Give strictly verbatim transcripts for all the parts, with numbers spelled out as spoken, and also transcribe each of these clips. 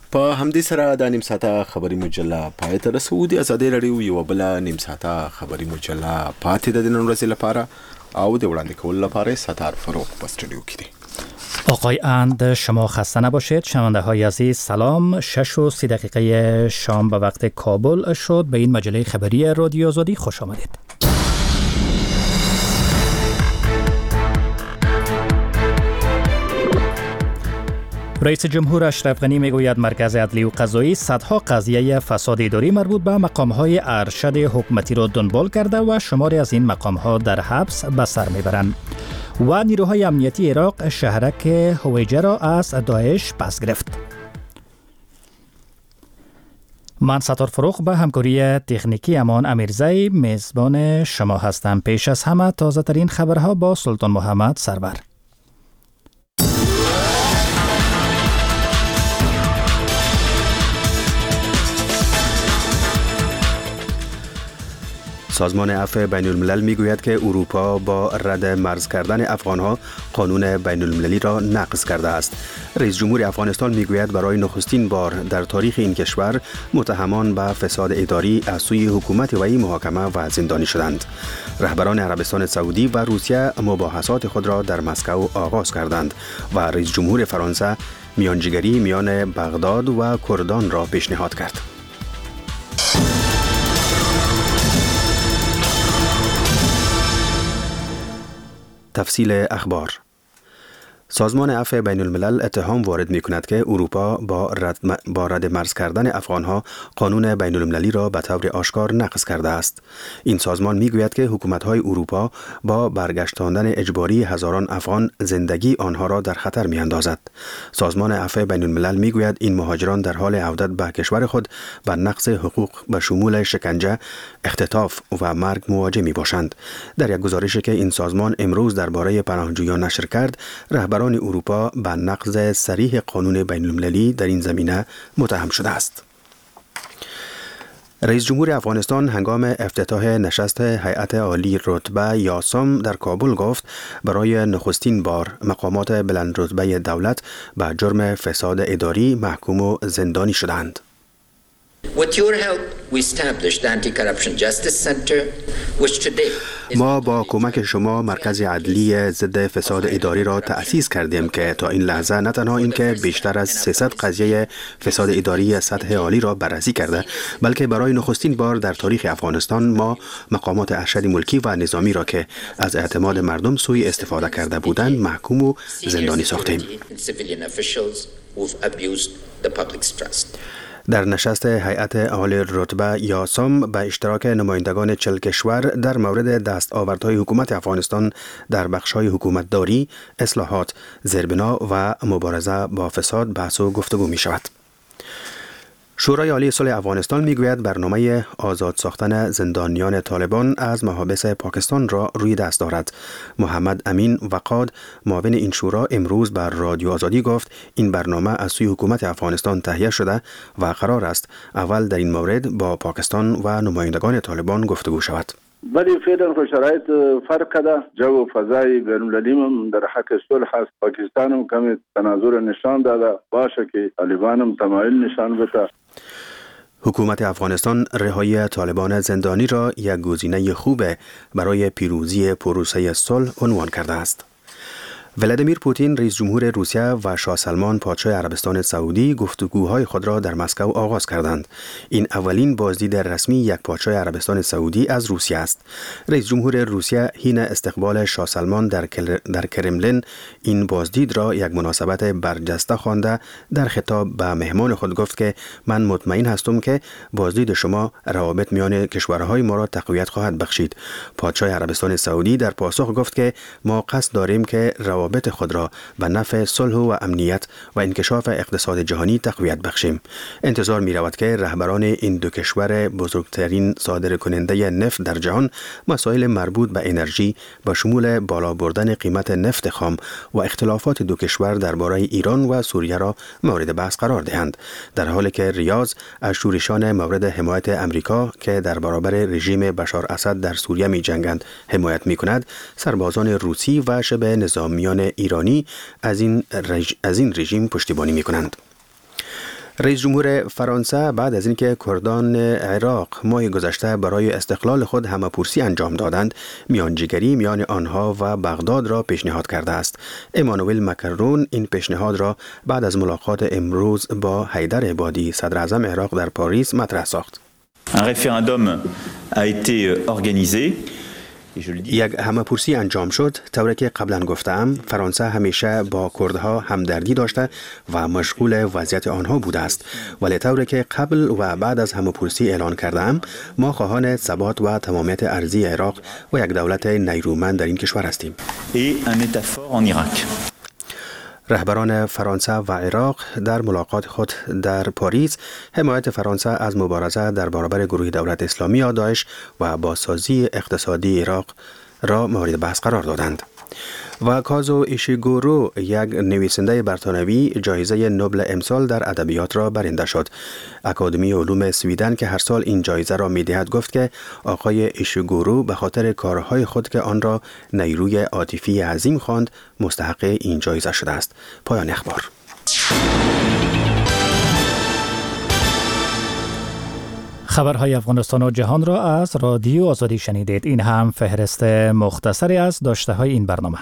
په همدې سره د نیم ساعته خبري مجله پای ته رسو. د ازادي رادیو یو بل نیم ساعته خبري مجله پاتې د نن ورځې لپاره او د وړاندې کولو لپاره ستار فروغ په استودیو کې دی. آقای اند شما خسته نباشید. شنونده های عزیز سلام. شش و سی دقیقه شام به وقت کابل شد. به این مجله خبری رادیو آزادی خوش آمدید. رئیس جمهور اشرف غنی میگوید مرکز عدلی و قضایی صدها قضیه فساد اداری مربوط به مقام‌های ارشد حکومتی را دنبال کرده و شماری از این مقام‌ها در حبس به سر میبرند. و نیروهای امنیتی عراق شهرک هویجه را از داعش پس گرفت. من ستار فروغ به همکاری تکنیکی امان امیرزی میزبان شما هستم. پیش از همه تازه ترین خبرها با سلطان محمد سرور. سازمان عفو بین الملل میگوید که اروپا با رد مرز کردن افغانها قانون بین المللی را نقض کرده است. رئیس جمهور افغانستان میگوید برای نخستین بار در تاریخ این کشور متهمان به فساد اداری از سوی حکومت وی محاکمه و زندانی شدند. رهبران عربستان سعودی و روسیه مباحثات خود را در مسکو آغاز کردند و رئیس جمهور فرانسه میانجیگری میان بغداد و کردان را پیشنهاد کرد. تفصیل اخبار. سازمان عفو بین الملل اتهام وارد می کند که اروپا با رد, با رد مرز کردن افغانها قانون بین المللی را به طور آشکار نقض کرده است. این سازمان می گوید که حکومت‌های اروپا با برگشتاندن اجباری هزاران افغان زندگی آنها را در خطر می اندازد. سازمان عفو بین الملل می گوید این مهاجران در حال عودت به کشور خود با نقض حقوق به شمول شکنجه، اختطاف و مرگ مواجه می باشند. در یک گزارشی که این سازمان امروز درباره پناهجویان نشر کرد، رهبران اروپا به نقض صریح قانون بین المللی در این زمینه متهم شده است. رئیس جمهور افغانستان هنگام افتتاح نشست هیئت عالی رتبه یاسام در کابل گفت برای نخستین بار مقامات بلند رتبه دولت به جرم فساد اداری محکوم و زندانی شدند. With your help, we established the Anti-Corruption Justice Center, which today ما با کمک شما مرکز عدلی ضد فساد اداری را تأسیس کردیم که تا این لحظه نه تنها اینکه بیشتر از سیصد قضیه فساد اداری سطح عالی را بررسی کرده، بلکه برای نخستین بار در تاریخ افغانستان ما مقامات ارشد ملکی و نظامی را که از اعتماد مردم سوء استفاده کرده بودند محکوم و زندانی ساختیم. در نشست هیئت عالی رتبه یاسام به اشتراک نمایندگان چهل کشور در مورد دستاوردهای حکومت افغانستان در بخش‌های حکومتداری، اصلاحات، زیربنا و مبارزه با فساد بحث و گفتگو می شود. شورای عالی صلح افغانستان میگوید برنامه آزاد ساختن زندانیان طالبان از محابس پاکستان را روی دست دارد. محمد امین وقاد معاون این شورا امروز بر رادیو آزادی گفت این برنامه از سوی حکومت افغانستان تهیه شده و قرار است اول در این مورد با پاکستان و نمایندگان طالبان گفتگو شود. ولی فعلا خو شرایط فرق ده. جو و فضای بین‌المللی هم در حق صلح است. پاکستان هم کمی تناظر نشان داده باشه که طالبان هم تمایل نشان بده. حکومت افغانستان رهایی طالبان زندانی را یک گزینه خوب برای پیروزی پروسه صلح عنوان کرده است. ولادیمیر پوتین رئیس جمهور روسیه و شاه سلمان پادشاه عربستان سعودی گفتگوهای خود را در مسکو آغاز کردند. این اولین بازدید رسمی یک پادشاه عربستان سعودی از روسیه است. رئیس جمهور روسیه حین استقبال شاه سلمان در در کرملین این بازدید را یک مناسبت برجسته خوانده در خطاب به مهمان خود گفت که من مطمئن هستم که بازدید شما روابط میان کشورهای ما را تقویت خواهد بخشید. پادشاه عربستان سعودی در پاسخ گفت که ما قصد داریم که روابط خود را به نفع صلح و امنیت و انکشاف اقتصاد جهانی تقویت بخشیم. انتظار می رود که رهبران این دو کشور بزرگترین صادر کننده نفت در جهان مسائل مربوط به انرژی با شمول بالا بردن قیمت نفت خام و اختلافات دو کشور درباره ایران و سوریه را مورد بحث قرار دهند، در حالی که ریاض از شورشان مورد حمایت امریکا که در برابر رژیم بشار اسد در سوریه می جنگند حمایت می کند، سربازان روسی و شبه نظامیان ایرانی از این رژ... از این رژیم پشتیبانی می کنند. رئیس جمهور فرانسه بعد از اینکه کردان عراق ماه گذشته برای استقلال خود همه‌پرسی انجام دادند، میانجیگری میان آنها و بغداد را پیشنهاد کرده است. امانوئل مکرون این پیشنهاد را بعد از ملاقات امروز با حیدر عبادی صدر اعظم عراق در پاریس مطرح ساخت. Un référendum a été organisé. یک همه‌پرسی انجام شد. طوری که قبلا گفتم، فرانسه همیشه با کردها همدردی داشته و مشغول وضعیت آنها بوده است. ولی طوری که قبل و بعد از همه‌پرسی اعلان کردم، ما خواهان ثبات و تمامیت ارضی عراق و یک دولت نیرومند در این کشور هستیم. Et un État fort en Irak. رهبران فرانسه و عراق در ملاقات خود در پاریس حمایت فرانسه از مبارزه در برابر گروه دولت اسلامی یا داعش و بازسازی اقتصادی عراق را مورد بحث قرار دادند. و کازو ایشیگورو، یک نویسنده برتانوی، جایزه نوبل امسال در ادبیات را برنده شد. اکادمی علوم سویدن که هر سال این جایزه را می‌دهد گفت که آقای ایشیگورو به خاطر کارهای خود که آن را نیروی عاطفی عظیم خواند، مستحق این جایزه شده است. پایان اخبار. خبرهای افغانستان و جهان را از رادیو آزادی شنیدید. این هم فهرست مختصری از داشته‌های این برنامه.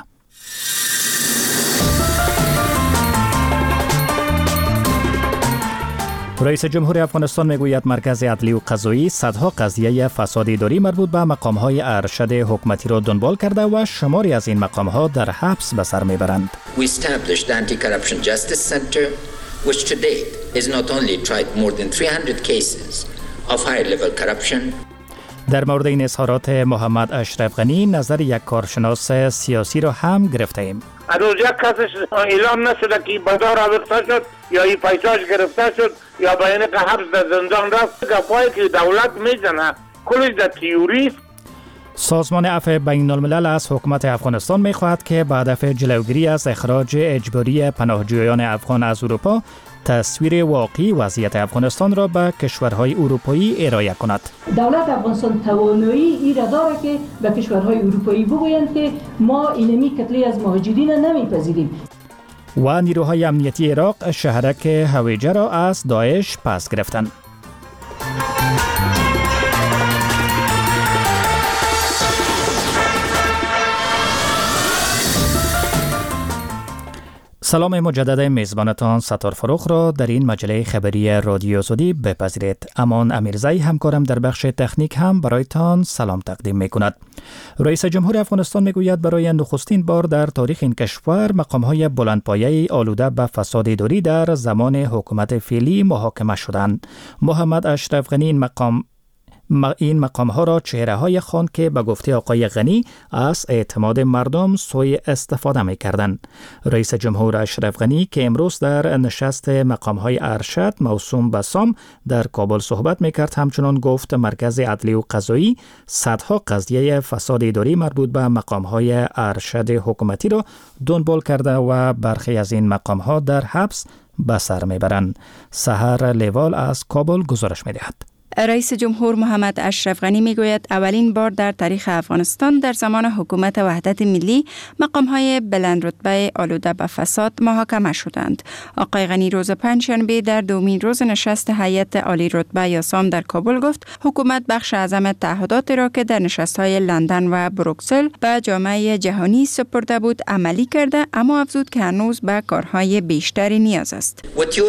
رئیس جمهور افغانستان میگوید مرکز عدلی و قضایی صدها قضیه فساد اداری مربوط به مقام‌های ارشد حکومتی را دنبال کرده و شماری از این مقام‌ها در حبس به سر میبرند. We established the Anti-Corruption Justice Center, which to date has not only tried more than three hundred cases of high-level corruption. در مورد این اظهارات محمد اشرف غنی نظر یک کارشناس سیاسی را هم گرفته ایم. هنوز یک کسش اعلام نشده که بازار آویخته شد یا این پیساش گرفته شد یا به این حبس در زندان رفت. گپایی که دولت میزنه کلش در تیوری. سازمان عفو بین الملل از حکومت افغانستان میخواهد که به هدف جلوگیری از اخراج اجباری پناهجویان افغان از اروپا تصویر واقعی وضعیت افغانستان را به کشورهای اروپایی ارائه کند. دولت افغانستان توانایی ای را دارد که به کشورهای اروپایی بگویند که ما اینمی کتله از مهاجرین نمیپذیریم. و نیروهای امنیتی عراق شهرک هویجه را از داعش پس گرفتند. سلام مجدد میزبانتان ستار فروخ را در این مجله خبری رادیو آزادی بپذیرید. امان امیرزایی همکارم در بخش تکنیک هم برایتان سلام تقدیم می کند. رئیس جمهور افغانستان می گوید برای نخستین بار در تاریخ این کشور مقام‌های بلندپایه آلوده به فساد اداری در زمان حکومت فعلی محاکمه شدند. محمد اشرف غنی این مقام این مقام ها را چهره های خواند که به گفته آقای غنی از اعتماد مردم سوء استفاده می کردند. رئیس جمهور اشرف غنی که امروز در نشست مقام های ارشد موسوم به سام در کابل صحبت می کرد همچنان گفت مرکز عدلی و قضایی صدها قضیه فساد اداری مربوط به مقام های ارشد حکومتی را دنبال کرده و برخی از این مقام ها در حبس به سر می برند. سحر لیوال از کابل گزارش می دهد. رئیس جمهور محمد اشرف غنی میگوید اولین بار در تاریخ افغانستان در زمان حکومت وحدت ملی مقام‌های بلند رتبه آلوده به فساد محاکمه شدند. آقای غنی روز پنجشنبه در دومین روز نشست هیئت عالی رتبه یا سام در کابل گفت حکومت بخش اعظم تعهدات را که در نشست‌های لندن و بروکسل به جامعه جهانی سپرده بود عملی کرده، اما افزود که هنوز به کارهای بیشتری نیاز است.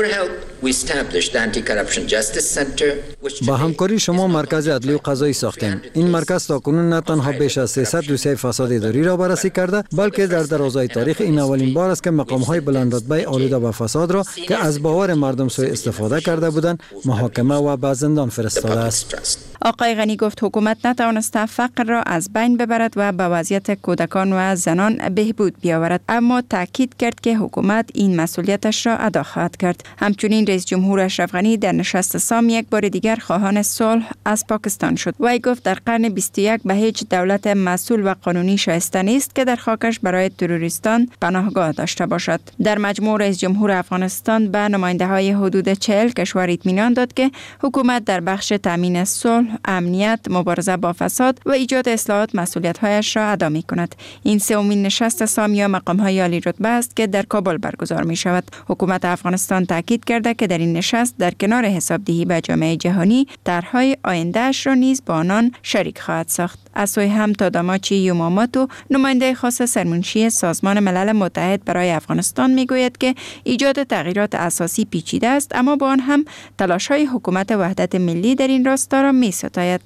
با همکاری شما مرکز عدلی و قضایی ساختیم. این مرکز تاکنون نه تنها بیش از سیصد دوسیه فساد اداری را بررسی کرده، بلکه در درازای تاریخ این اولین بار است که مقام‌های بلند رتبه آلوده به فساد را که از باور مردم سوء استفاده کرده بودند محاکمه و به زندان فرستاده است. آقای غنی گفت حکومت نتوانسته فقر را از بین ببرد و به وضعیت کودکان و زنان بهبود بیاورد، اما تاکید کرد که حکومت این مسئولیتش را ادا خواهد کرد. همچنین رئیس جمهور اشرف غنی در نشست سام یک بار دیگر خواهان صلح از پاکستان شد. وی گفت در قرن بیست و یک به هیچ دولت مسئول و قانونی شایسته نیست که در خاکش برای تروریستان پناهگاه داشته باشد. در مجموع رئیس جمهور افغانستان به نماینده های حدود چهل کشور اطمینان داد که حکومت در بخش تامین صلح صلح، امنیت، مبارزه با فساد و ایجاد اصلاحات مسئولیت‌هایش را ادا می‌کند. این سومین نشست سام یا مقام‌های عالی رتبه است که در کابل برگزار می‌شود. حکومت افغانستان تاکید کرده که در این نشست در کنار حسابدهی به جامعه جهانی، طرح‌های آینده‌اش را نیز با آنان شریک خواهد ساخت. از سوی هم تاداماچی یوماماتو، نماینده خاص سرمنشی سازمان ملل متحد برای افغانستان میگوید که ایجاد تغییرات اساسی پیچیده است، اما با آن هم تلاش‌های حکومت وحدت ملی در این راستا را می‌ستاید.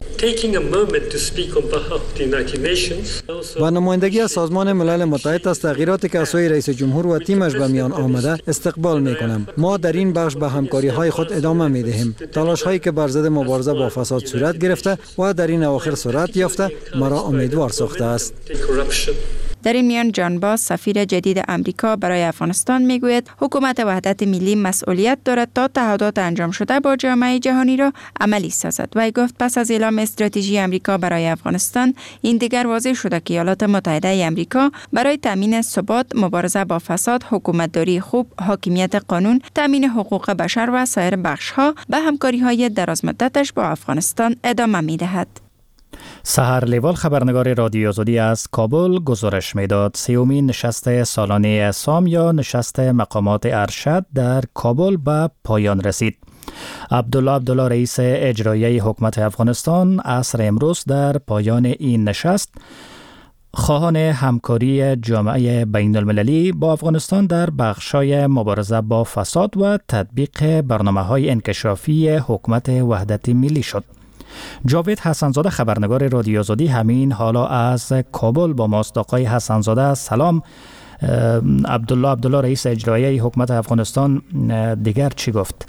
با نمایندگی از سازمان ملل متحد از تغییراتی که از سوی رئیس جمهور و تیمش به میان آمده استقبال می‌کنم. ما در این بخش به همکاری‌های خود ادامه می‌دهیم. تلاش‌هایی که بر ضد مبارزه با فساد صورت گرفته و در این اواخر صورت یافته مرا امیدوار ساخته است. در این میان جان باز، سفیر جدید امریکا برای افغانستان میگوید حکومت وحدت ملی مسئولیت دارد تا تعهدات انجام شده با جامعه جهانی را عملی سازد. وی گفت پس از اعلام استراتژی امریکا برای افغانستان، این دیگر واضح شده که ایالات متحده امریکا برای تامین ثبات، مبارزه با فساد، حکومتداری خوب، حاکمیت قانون، تامین حقوق بشر و سایر بخش‌ها به همکاری‌های درازمدتش با افغانستان ادامه می‌دهد. سحر لیوال، خبرنگار رادیو آزادی از کابل، گزارش میداد. سیومین نشست سالانه سام یا نشست مقامات ارشد در کابل به پایان رسید. عبدالله عبدالله، رئیس اجرایی حکومت افغانستان، عصر امروز در پایان این نشست خواهان همکاری جامعه بین المللی با افغانستان در بخشای مبارزه با فساد و تطبیق برنامه‌های انکشافی حکومت وحدت ملی شد. جاوید حسنزاده، خبرنگار رادیو آزادی، همین حالا از کابل با ماست. آقای حسنزاده سلام. عبدالله عبدالله، رئیس اجرایی حکومت افغانستان، دیگر چی گفت؟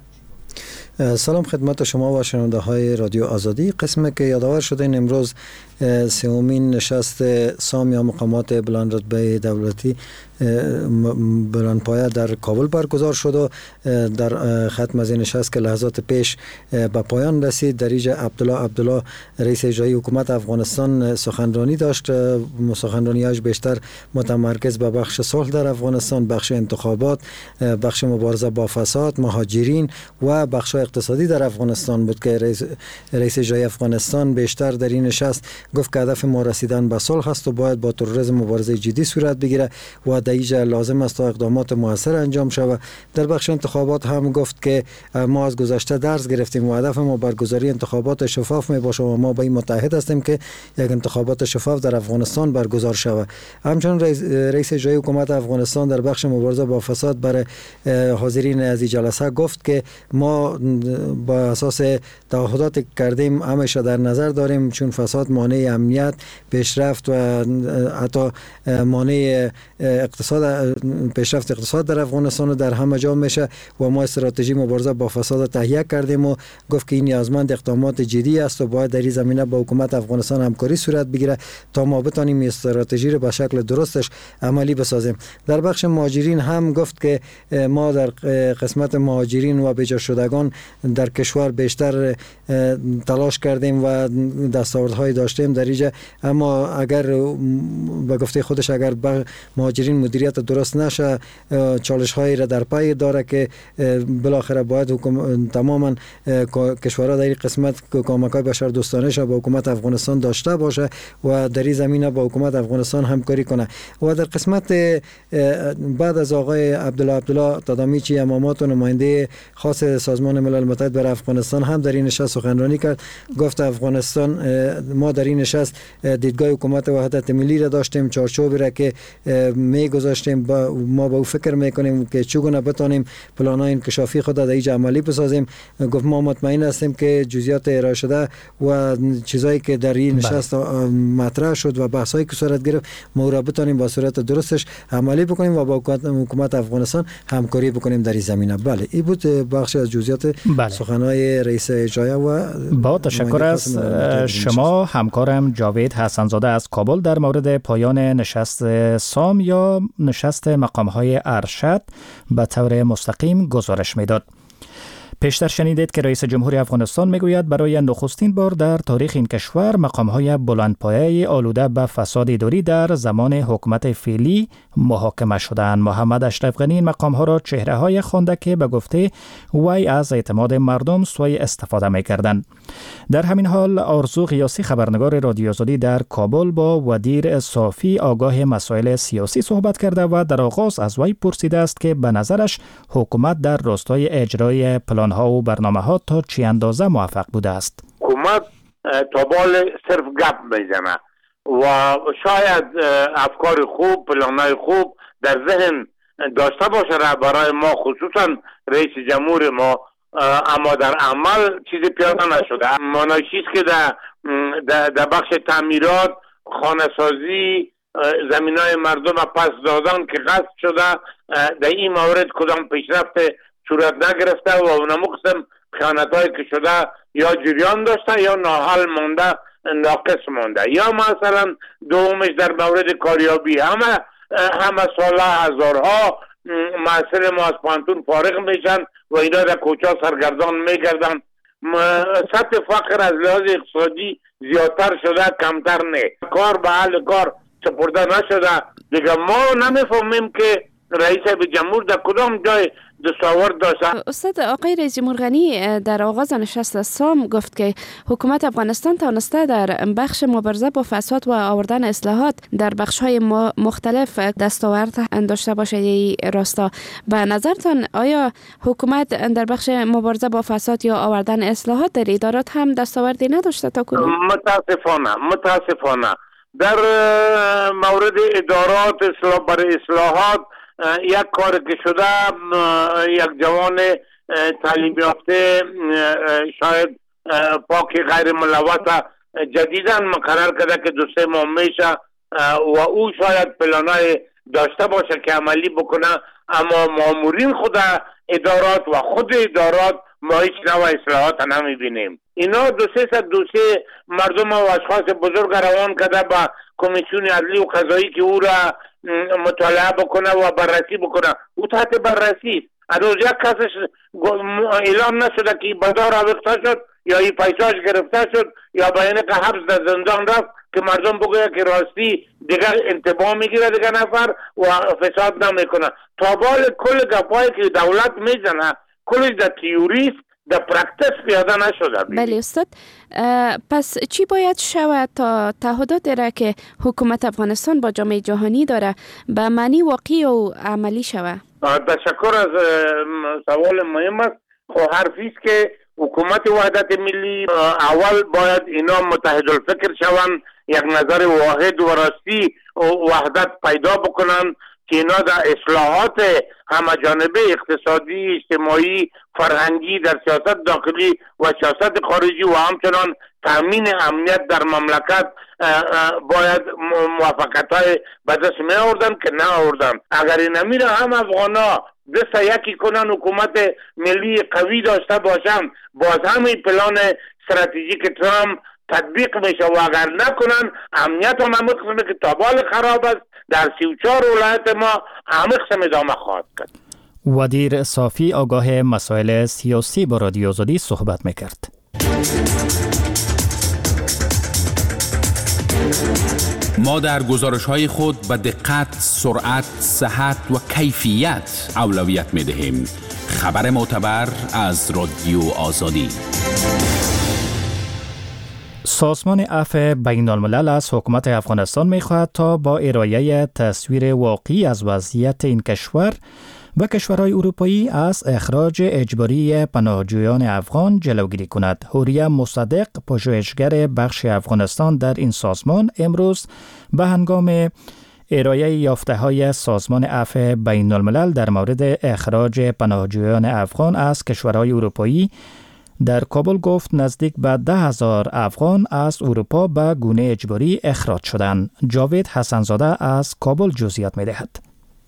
سلام خدمت شما و شنونده های رادیو آزادی. قسمی که یادآور شده این امروز سومین نشست سام یا مقامات بلند رتبه دولتی بلند پایه در کابل برگزار شد و در ختم از این نشست که لحظات پیش به پایان رسید، در اینجا عبدالله عبدالله، رئیس اجرایی حکومت افغانستان، سخنرانی داشت. سخنرانیش بیشتر متمرکز به بخش صلح در افغانستان، بخش انتخابات، بخش مبارزه با فساد، مهاجرین و بخش اقتصادی در افغانستان بود که رئیس, رئیس اجرایی افغانستان بیشتر در این نشست گفت که هدف ما رسیدن به صلح است و باید با تروریسم مبارزه جدی صورت بگیره و در اینجا لازم است تا اقدامات موثر انجام شود. در بخش انتخابات هم گفت که ما از گذشته درس گرفتیم و هدف ما برگزاری انتخابات شفاف می باشه و ما با این متحد هستیم که یک انتخابات شفاف در افغانستان برگزار شود. همچنین رئیس, رئیس اجرایی حکومت افغانستان در بخش مبارزه با فساد برای حاضرین از این جلسه گفت که ما با اساس تعهدات کردیم همیشه در نظر داریم، چون فساد مانع امنیت، پیشرفت و حتی مانع اقتصاد پیشرفت اقتصاد در افغانستان در همه جا میشه و ما استراتژی مبارزه با فساد تهیه کردیم و گفت که این نیازمند اقدامات جدی است و باید در این زمینه با حکومت افغانستان همکاری صورت بگیره تا ما بتانیم استراتژی رو به شکل درستش عملی بسازیم. در بخش مهاجرین هم گفت که ما در قسمت مهاجرین و بجا شدگان در کشور بیشتر تلاش کردیم و دستاوردهای داشتیم در اینجا، اما اگر به گفته خودش اگر مهاجرین مدیریت درست نشه، چالش هایی را در پی داره که بالاخره باید حکومت تماما کشورها در این قسمت کمک‌های بشردوستانه با حکومت افغانستان داشته باشه و در این زمینه با حکومت افغانستان همکاری کنه. و در قسمت بعد از آقای عبدالله عبدالله تادامیچی امامات و نماینده خاص سازمان ملل متحد برای افغانستان هم در این نشست سخنرانی کرد. گفت افغانستان ما در این نشست دیدگاه حکومت وحدت ملی را داشتیم، چارچوبی را که می گذاشتیم با ما با او فکر میکنیم که چگونه بتانیم پلان‌های انکشافی خود در اینجا عملی بسازیم. گفت ما مطمئن هستیم که جزئیات ارائه شده و چیزایی که در این نشست مطرح شد و بحثایی که صورت گرفت ما را بتانیم با صورت درستش عملی بکنیم و با حکومت افغانستان همکاری بکنیم در این زمینه. بله، این بود بخش از جزئیات سخنهای رئیس اجرایی و با تشکر از شما همکارم جاوید حسنزاده از کابل در مورد پایان نشست سام یا نشست مقام‌های ارشد به طور مستقیم گزارش میداد. پیشتر شنیدید که رئیس جمهور افغانستان میگوید برای نخستین بار در تاریخ این کشور مقام‌های بلندپایه آلوده به فساد اداری در زمان حکومت فعلی محاکمه شدند. محمد اشرف غنی این مقام‌ها را چهره‌های خوانده که به گفته وی از اعتماد مردم سوء استفاده می‌کردند. در همین حال آرزو غیاسی خبرنگار رادیو آزادی در کابل با ودیر صافی آگاه مسائل سیاسی صحبت کرده و در آغاز از وی پرسیده است که به نظرش حکومت در راستای اجرای پلان‌ها و برنامه‌ها تا چه اندازه موفق بوده است. حکومت تا بال صرف گپ میزنه و شاید افکار خوب، پلان‌های خوب در ذهن داشته باشه برای ما، خصوصا رئیس جمهور ما، اما در عمل چیزی پیاده نشده. مانایشی است که در در بخش تعمیرات، خانه سازی، زمینای مردم پس دادن که غصب شده، در این مورد کدام پیشرفت صورت نگرفته و اونمو قسم خیانت‌هایی که شده یا جریان داشته یا ناحل مانده، ناقص مانده. یا مثلا دومش در مورد کاریابی، همه همه ساله هزارها محصل ما از پانتون فارغ میشن و اینا در کوچه سرگردان میگردن. سطح فقر از لحاظ اقتصادی زیادتر شده، کمتر نه. کار به حال کار سپرده نشده. دیگه ما نمیفهمیم که رئیس جمهور در کدام جای دستاورد داشته. استاد آقای رئیس جمهور غنی در آغاز نشست سام گفت که حکومت افغانستان توانسته در بخش مبارزه با فساد و آوردن اصلاحات در بخش‌های مختلف دستاورد داشته باشه. ای راستا به نظرتان آیا حکومت در بخش مبارزه با فساد یا آوردن اصلاحات در ادارات هم دستاوردی نداشته تا کنون؟ متاسفانه متاسفانه در مورد ادارات اصلاح برای اصلاحات یک کار که شده، یک جوان تعلیم یافته شاید پاک غیر ملوث جدیداً مقرر کرده که دو سه ماه میشه و او شاید پلانای داشته باشه که عملی بکنه، اما مامورین خود ادارات و خود ادارات ما هیچ نوع اصلاحات نمیبینیم. اینا دو سه صد دو سه مردم و اشخاص بزرگ روان کرده با کمیسیون عدلی و قضایی که او را مطالعه بکنه و بررسی بکنه. او تحت بررسی است. هنوز یک کسش اعلام نشده که بدار آویخته شد یا این پیساش گرفته شد یا به اینه که حبس در زندان رفت که مردم بگوید که راستی دیگر انتباه میگیره دیگر نفر و فساد نمیکنه. تا بال کل گپایی که دولت میزنه کلش در تیوریست، در پرکتس پیاده نشده. بله استاد، پس چی باید شود تا تعهداتی را که حکومت افغانستان با جامعه جهانی داره به معنی واقعی و عملی شود؟ تشکر از سوال مهم است. خب حرفی است که حکومت وحدت ملی اول باید اینا متحد الفکر شوند، یک نظر واحد و راستی و وحدت پیدا بکنن که اینا در اصلاحات همه جانبه اقتصادی، اجتماعی، فرهنگی در سیاست داخلی و سیاست خارجی و همچنان تامین امنیت در مملکت باید موافقت‌های به دست می آوردن که نه آوردن. اگر این نمیره هم افغانا دست یکی کنن، حکومت ملی قوی داشته باشن، باز همین پلان استراتژیک ترامپ تطبیق میشه و اگر نکنن امنیت هم همه قسمه که تابال خراب است در سی و چهار ولایت ما همه قسم ادامه خواهد کرد. ودیر صافی آگاه مسائل سیاسی با رادیو آزادی صحبت میکرد. ما در گزارش‌های خود به دقت، سرعت، صحت و کیفیت اولویت می‌دهیم. خبر معتبر از رادیو آزادی. سازمان عفو بین الملل از حکومت افغانستان می‌خواهد تا با ارائه تصویر واقعی از وضعیت این کشور و کشورهای اروپایی از اخراج اجباری پناهجویان افغان جلوگیری کند. حوریه مصدق، پژوهشگر بخش افغانستان در این سازمان، امروز به هنگام ارائه یافته‌های سازمان عفو بین الملل در مورد اخراج پناهجویان افغان از کشورهای اروپایی در کابل گفت نزدیک به ده هزار افغان از اروپا به گونه اجباری اخراج شدند. جاوید حسنزاده از کابل جزئیات می‌دهد.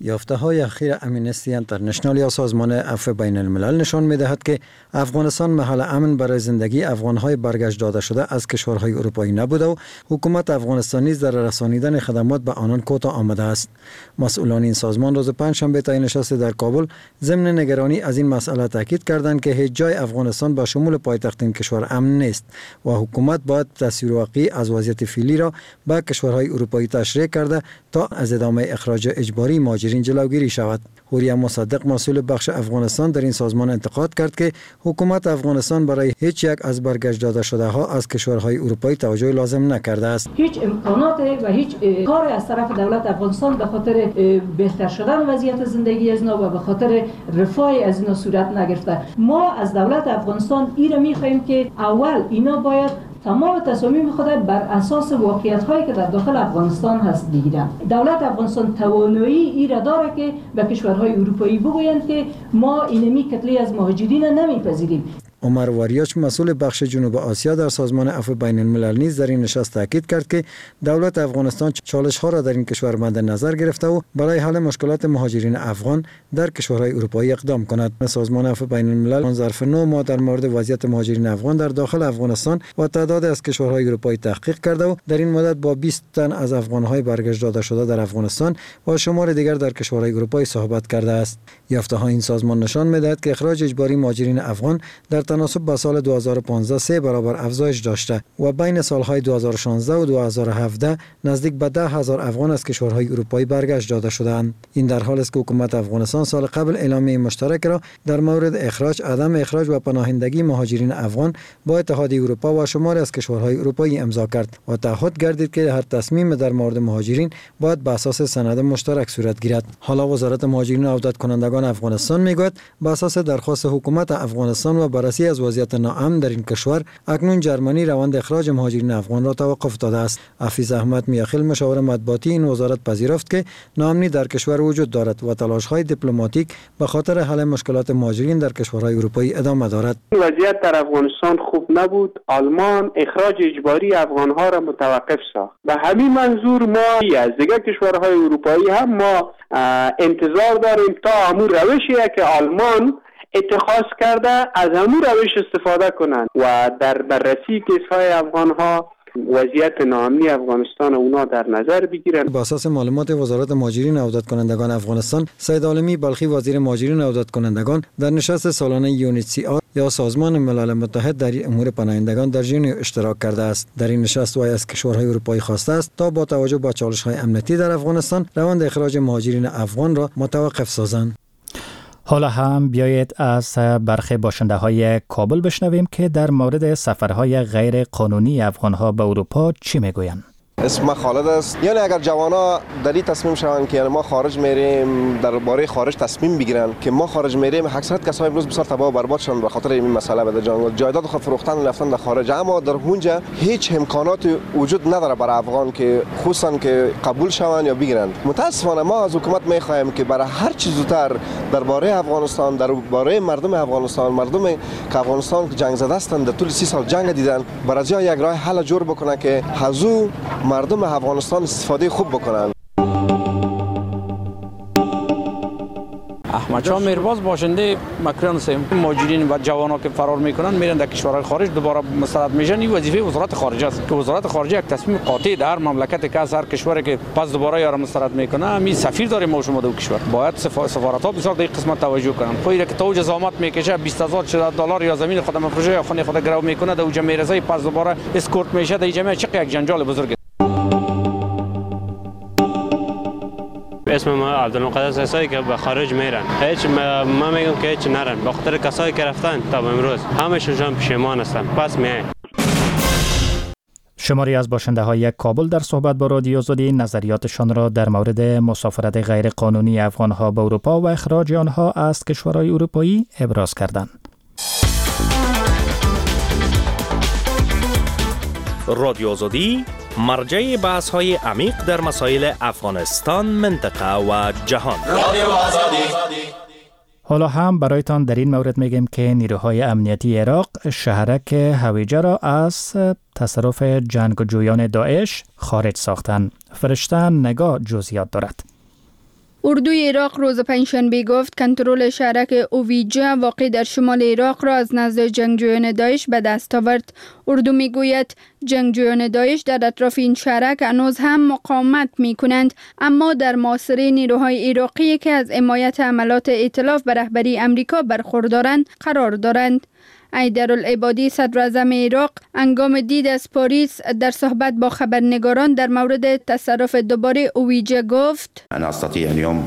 یافته‌های اخیر امنستی اینترنشنال یا سازمان عفو بین الملل نشان می‌دهد که افغانستان محل امن برای زندگی افغان‌های برگشت داده شده از کشورهای اروپایی نبوده و حکومت افغانستان نیز در رسانیدن خدمات به آنان کوتاه آمده است. مسئولان این سازمان روز پنجشنبه طی نشست در کابل ضمن نگرانی از این مسئله تاکید کردند که هیچ جای افغانستان با شمول پایتخت این کشور امن نیست و حکومت باید تصویر واقعی از وضعیت فعلی را به کشورهای اروپایی تشریح کرده تا از ادامه اخراج اجباری مهاجرین جلوگیری شود. هوریا مصدق مسئول بخش افغانستان در این سازمان انتقاد کرد که حکومت افغانستان برای هیچ یک از برگشت داده شده ها از کشورهای اروپایی توجه لازم نکرده است. هیچ امکانات و هیچ کار از طرف دولت افغانستان به خاطر بهتر شدن وضعیت زندگی از اینا و به خاطر رفاه از اینا صورت نگرفته. ما از دولت افغانستان ایره می‌خواهیم که اول اینا باید تمام تصامیم خود بر اساس واقعیت هایی که در داخل افغانستان هست بگیرن. دولت افغانستان توانایی ای را داره که به کشورهای اروپایی بگویند که ما اینمی کتله از مهاجرین نمیپذیریم. عمر واریاچ مسئول بخش جنوب آسیا در سازمان عفو بین الملل نیز در این نشست تاکید کرد که دولت افغانستان چالش ها را در این کشور مد نظر گرفته و برای حل مشکلات مهاجرین افغان در کشورهای اروپایی اقدام کند. سازمان عفو بین الملل ظرف نه ماه در مورد وضعیت مهاجرین افغان در داخل افغانستان و تعداد از کشورهای اروپایی تحقیق کرده و در این مدت با بیست تن از افغان‌های برگشت داده شده در افغانستان و شمار دیگر در کشورهای اروپایی صحبت کرده است. یافته‌ها این سازمان نشان می‌دهد که اخراج اجباری مهاجرین افغان در تناسب با سال دو هزار و پانزده سه برابر افزایش داشته و بین سالهای دو هزار و شانزده و دو هزار و هفده نزدیک به ده هزار افغان از کشورهای اروپایی برگشت داده شدند. این در حالی است که حکومت افغانستان سال قبل اعلامیه مشترک را در مورد اخراج، عدم اخراج و پناهندگی مهاجرین افغان با اتحادیه اروپا و شماری از کشورهای اروپایی امضا کرد و تعهد گردید که هر تصمیم در مورد مهاجرین باید بر اساس سند مشترک صورت گیرد. حالا وزارت مهاجرین و عودت کنندگان افغانستان میگوید بر اساس درخواست حکومت افغانستان و بررسی از وضعیت ناامن در این کشور اکنون جرمنی روند اخراج مهاجرین افغان را توقف داده است. حفیظ احمد میاخیل مشاور مطبوعاتی این وزارت پذیرفت که ناامنی در کشور وجود دارد و تلاش‌های دیپلماتیک به خاطر حل مشکلات مهاجرین در کشورهای اروپایی ادامه دارد. وضعیت در افغانستان خوب نبود. آلمان اخراج اجباری افغان‌ها را متوقف ساخت. به همین منظور ما از دیگر کشورهای اروپایی هم ما انتظار داریم تا همون روشی که آلمان اتخاذ کرده از همون روش استفاده کنند و در بررسی کیس‌های افغان‌ها وضعیت ناامنی افغانستان اونا در نظر بگیرن. با اساس معلومات وزارت مهاجرین و عودت کنندگان افغانستان، سید عالمی بلخی وزیر مهاجرین و عودت کنندگان در نشست سالانه یو ان اچ سی آر یا سازمان ملل متحد در امور پناهندگان در ژنو اشتراک کرده است. در این نشست وی از کشورهای اروپایی خواسته است تا با توجه به چالش‌های امنیتی در افغانستان روند اخراج مهاجرین افغان را متوقف سازند. حالا هم بیایید از برخی باشنده های کابل بشنویم که در مورد سفرهای غیر قانونی افغانها به اروپا چی میگویند. اسم خالد است. یعنی اگر جوانا در این تصمیم شوند که یعنی ما خارج میریم درباره خارج تصمیم بگیرن که ما خارج میریم، اکثریت کسای امروز بسیار تباه و برباد شدن به خاطر این مسئله بده جان جایداد خود فروختن رفتن در خارج، اما در اونجا هیچ امکانات وجود نداره برای افغان که خصوصا که قبول شوند یا بگیرن. متاسفانه ما از حکومت میخوایم که برای هر چیز زودتر درباره افغانستان، درباره مردم افغانستان، مردم که افغانستان جنگ زده هستند، در طول سی سال جنگ دیدن، برای یک راه حل جور بکنه که حضور مردم افغانستان استفاده خوب بکنن. احمد شاه میرباز باشنده مکران سیم. مهاجرین و جوانان که فرار میکنن میرن در کشورهای خارج دوباره مسترد میشن. این وظیفه وزارت خارجه است که وزارت خارجه یک تصمیم قاطع در مملکت که از هر کشوری که پس دوباره یارو مسترد میکنه، همین سفیر داریم ما شما در کشور، باید سفارت ها بسیار در این قسمت توجه کنن. خودی که تو جزامت میکشه بیست هزار دلار یا زمین خود مفروشه یا خونه خود گرو میکنه در اونجا میرسه، پس دوباره اسکورت میشه. در جمعه چقدر یک جنجال بزرگ. اسم ما عبدالمقدس عیسایی که به خارج میرن، هیچ ما میگم که هیچ نرن، به خاطر کسایی که رفتن تا امروز همشون پشیمان هستن، پس میایم. شماری از باشنده های کابل در صحبت با رادیو آزادی نظریاتشان را در مورد مسافرت غیر قانونی افغان ها به اروپا و اخراج آنها از کشورهای اروپایی ابراز کردند. رادیو آزادی مرجع بحث های عمیق در مسائل افغانستان، منطقه و جهان. رادیو آزادی. حالا هم برایتان در این مورد میگیم که نیروهای امنیتی عراق شهرک هویجه را از تصرف جنگجویان داعش خارج ساختند. فرشته نگاه جزئیات دارد. اردوی عراق روز پنجشنبه گفت کنترل شهرک اویجا واقع در شمال عراق را از نزد جنگجویان داعش به دست آورد. اردو میگوید جنگجویان داعش در اطراف این شهرک هنوز هم مقاومت می کنند، اما در محاصره نیروهای عراقی که از حمایت عملات ائتلاف به رهبری امریکا برخوردارند قرار دارند. ایدرالعبادی صدر اعظم عراق هنگام دید از پاریس در صحبت با خبرنگاران در مورد تصرف دوباره اویجا گفت: انا استطيع اليوم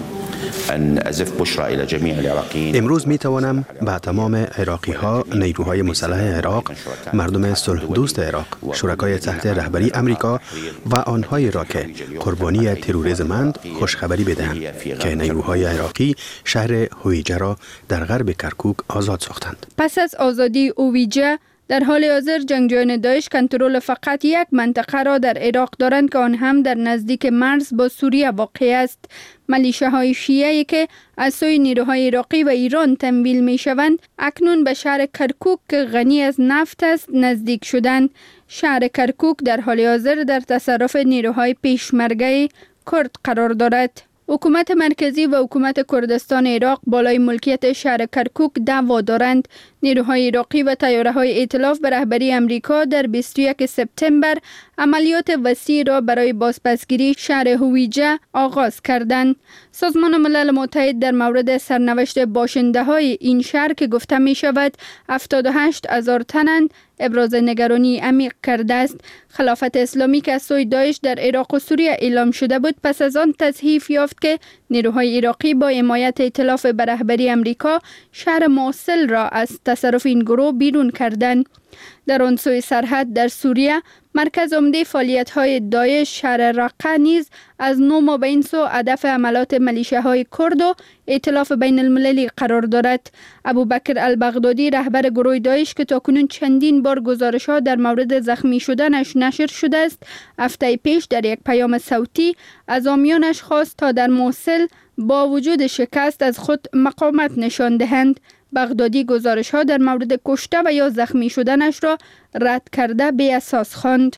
ان ازف بشرى الى جميع العراقيين. امروز می توانم به تمام عراقی ها، نیروهای مسلح عراق، مردم صلح دوست عراق، شرکای تحت رهبری امریکا و آنهایی را که قربانی تروریسمند خوشخبری بدهم که نیروهای عراقی شهر هویجه را در غرب کرکوک آزاد ساختند. پس از آزادی اویجه در حال حاضر جنگجویان داعش کنترل فقط یک منطقه را در عراق دارند که آن هم در نزدیک مرز با سوریه واقع است. ملیشه‌های شیعه که از سوی نیروهای عراقی و ایران تمویل می شوند اکنون به شهر کرکوک که غنی از نفت است نزدیک شدند. شهر کرکوک در حال حاضر در تصرف نیروهای پیشمرگه کرد قرار دارد. حکومت مرکزی و حکومت کردستان عراق بالای ملکیت شهر کرکوک دعوا دارند. نیروهای عراقی و طیاره‌های ائتلاف به رهبری امریکا در بیست و یک سپتامبر عملیات وسیع را برای بازپسگیری شهر هویجه آغاز کردند. سازمان ملل متحد در مورد سرنوشت باشنده‌های این شهر که گفته می شود هفتاد و هشت هزار تنند ابراز نگرانی عمیق کرده است. خلافت اسلامی که از سوی داعش در عراق و سوریه اعلام شده بود پس از آن تضعیف یافت که نیروهای عراقی با حمایت ائتلاف به رهبری امریکا شهر موصل را از تصرف این گروه بیرون کردند. در آن سوی سرحد در سوریه مرکز عمده فعالیت‌های داعش شهر رقه نیز از نو ما به این سو هدف عملات ملیشه‌های کرد و ائتلاف بین المللی قرار دارد. ابوبکر البغدادی رهبر گروه داعش که تاکنون چندین بار گزارش‌ها در مورد زخمی شدنش نشر شده است، هفته پیش در یک پیام صوتی از حامیانش خواست تا در موصل با وجود شکست از خود مقاومت نشان دهند. بغدادی گزارش‌ها در مورد کشته و یا زخمی شدنش را رد کرده بی اساس خواند.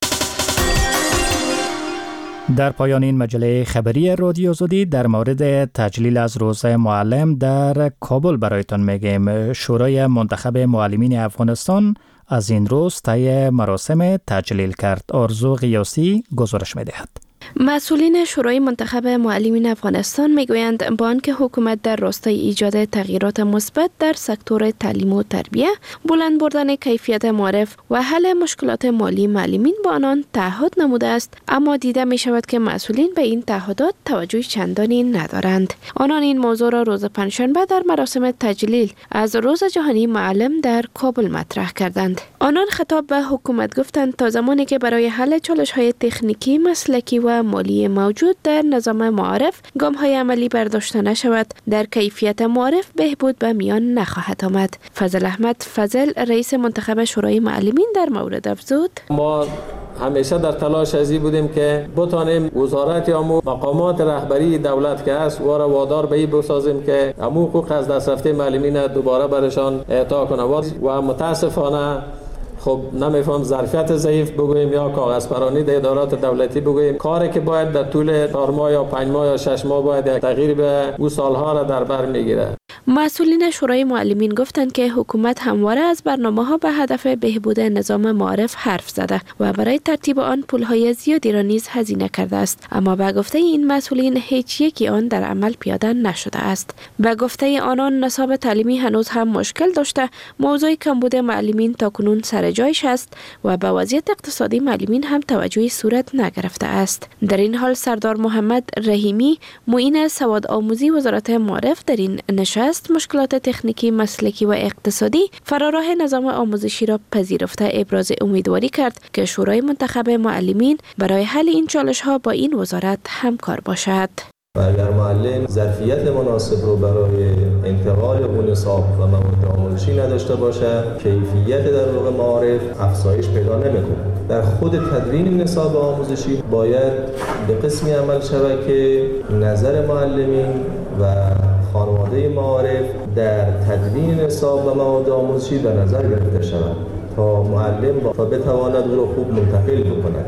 در پایان این مجله خبری رادیو آزادی در مورد تجلیل از روز معلم در کابل برایتان میگیم. شورای منتخب معلمین افغانستان از این روز طی مراسم تجلیل کرد. آرزو قیاسی گزارش می‌دهد. مسئولین شورای منتخب معلمین افغانستان میگویند با آنکه حکومت در راستای ایجاد تغییرات مثبت در سکتور تعلیم و تربیت، بلند بردن کیفیت معرف و حل مشکلات مالی معلمین با آنان تعهد نموده است، اما دیده می شود که مسئولین به این تعهدات توجه چندانی ندارند. آنان این موضوع را روز پنجشنبه در مراسم تجلیل از روز جهانی معلم در کابل مطرح کردند. آنان خطاب به حکومت گفتند تا زمانی که برای حل چالش‌های تکنیکی، مسلکی و مالی موجود در نظام معارف گام‌های عملی برداشته نشود، در کیفیت معارف بهبود به میان نخواهد آمد. فضل احمد فضل رئیس منتخب شورای معلمین در مورد افزود: ما همیشه در تلاش ازی بودیم که بتانیم وزارت یا مقامات رهبری دولت که است و را وادار به این بسازیم که امو حقوق از دست رفته معلمین دوباره برشان اعطا کنه و متاسفانه خب نمیفهم ظرفیت ضعیف بگوییم یا کاغذ پرانی در ادارات دولتی بگوییم، کاری که باید در طول چهار ماه یا پنج ماه یا شش ماه باید تغییر به او سالها را در بر میگیره. مسئولین شورای معلمین گفتند که حکومت همواره از برنامه‌ها به هدف بهبود نظام معارف حرف زده و برای ترتیب آن پول‌های زیادی را نیز هزینه کرده است، اما به گفته این مسئولین هیچ یکی آن در عمل پیاده نشده است. به گفته آنان نصاب تعلیمی هنوز هم مشکل داشته، موضوع کمبود معلمین تاکنون سر جایش است و به وضعیت اقتصادی معلمین هم توجهی صورت نگرفته است. در این حال سردار محمد رحیمی معین سواد آموزی وزارت معارف در این نشست مشکلات تکنیکی، مسلکی و اقتصادی فراراه نظام آموزشی را پذیرفته ابراز امیدواری کرد که شورای منتخب معلمین برای حل این چالش‌ها با این وزارت همکار باشد. و اگر معلم ظرفیت مناسب رو برای انتقال اون نصاب و مواد آموزشی نداشته باشه، کیفیت در واقع معارف افزایش پیدا نمیکنه. در خود تدوین نصاب آموزشی باید به قسمی عمل شود که نظر معلمین و خانواده معارف در تدوین نصاب و مواد آموزشی در نظر گرفته شود تا معلم تا بتواند او را خوب منتقل بکند.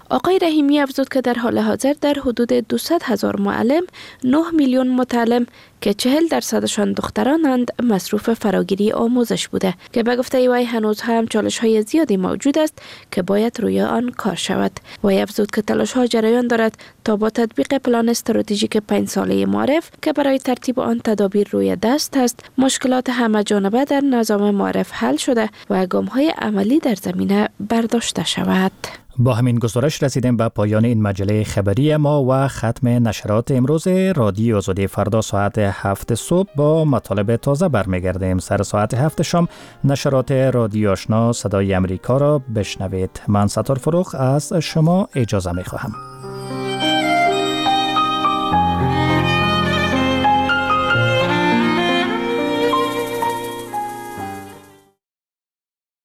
آقای رحیمی افزود که در حال حاضر در حدود دویست هزار معلم، نه میلیون متعلم که چهل درصدشان دخترانند مصروف فراگیری آموزش بوده که به گفته وی هنوز هم چالش های زیادی موجود است که باید روی آن کار شود. وی افزود که تلاش ها جریان دارد تا با تطبیق پلان استراتژیک پنج ساله معارف که برای ترتیب آن تدابیر روی دست است، مشکلات همه جانبه در نظام معارف حل شده و گام های عملی در زمینه برداشته شود. با همین گزارش رسیدیم به پایان این مجله خبری ما و ختم نشرات امروز رادیو آزادی. فردا ساعت هفت صبح با مطالب تازه برمیگردیم. سر ساعت هفت شام نشرات رادیو آشنا صدای امریکا را بشنوید. من ستار فروخ از شما اجازه می خواهم.